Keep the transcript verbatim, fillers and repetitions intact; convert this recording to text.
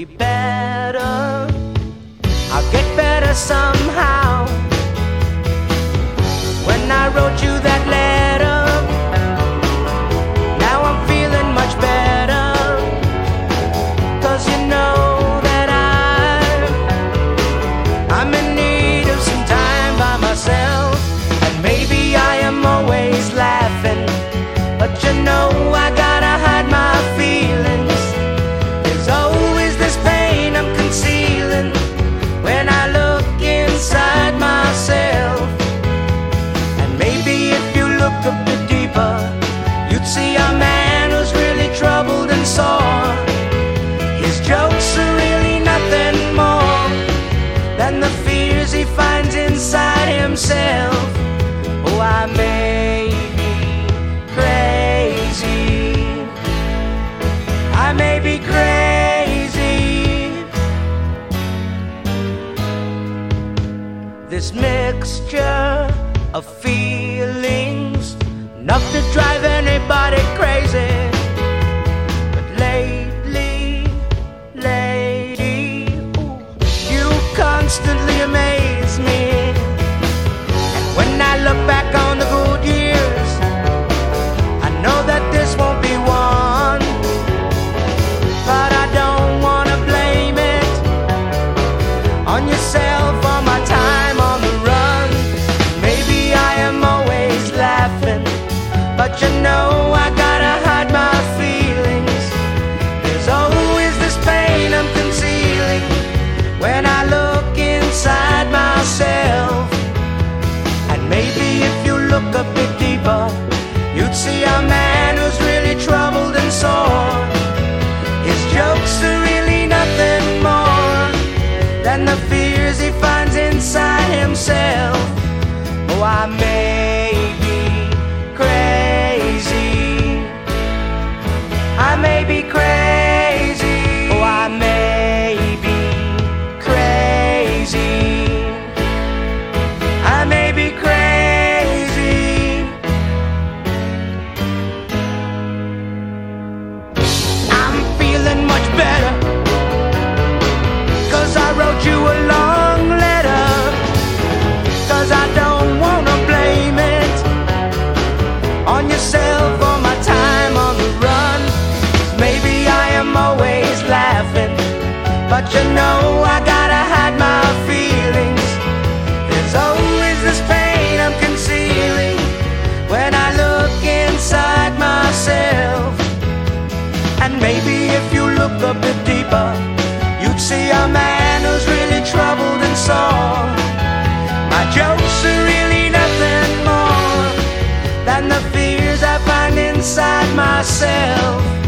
be better. I'll get better somehow. When I wrote you that letter, now I'm feeling much better. 'Cause you know that I'm I'm in need of some time by myself. And maybe I am always laughing, but you know I gotta hide my feelings. There's always this pain I'm concealing when I look inside myself. And maybe if you look a bit deeper, you'd see a man who's really troubled and sore. His jokes are really nothing more than the fears he finds inside himself. Oh, I may be crazy, I may be crazy. This mixture of feelings, enough to drive anybody crazy. But lately, lady, ooh, you constantly amaze me. And when I look back on the good years, I know that this won't be one. But I don't wanna blame it on yourself or my time on the run. Maybe I am always laughing, but you know I gotta hide my feelings. There's always this pain I'm concealing when I look inside myself. And maybe if you look a bit deeper, you'd see a man who's really troubled and sore. His jokes are really nothing more than the fears he finds inside himself. Oh, I may be crazy, I may be crazy. Oh, I may be crazy, I may be crazy. I'm feeling much better, 'cause I wrote you a long letter. 'Cause I don't wanna blame it on yourself or my time on the run. Maybe I am always laughing, but you know I gotta hide my feelings. There's always this pain I'm concealing when I look inside myself. And maybe if you look a bit deeper, you'd see a man who's really troubled and sore. My jokes are really nothing more than the fears I find inside myself.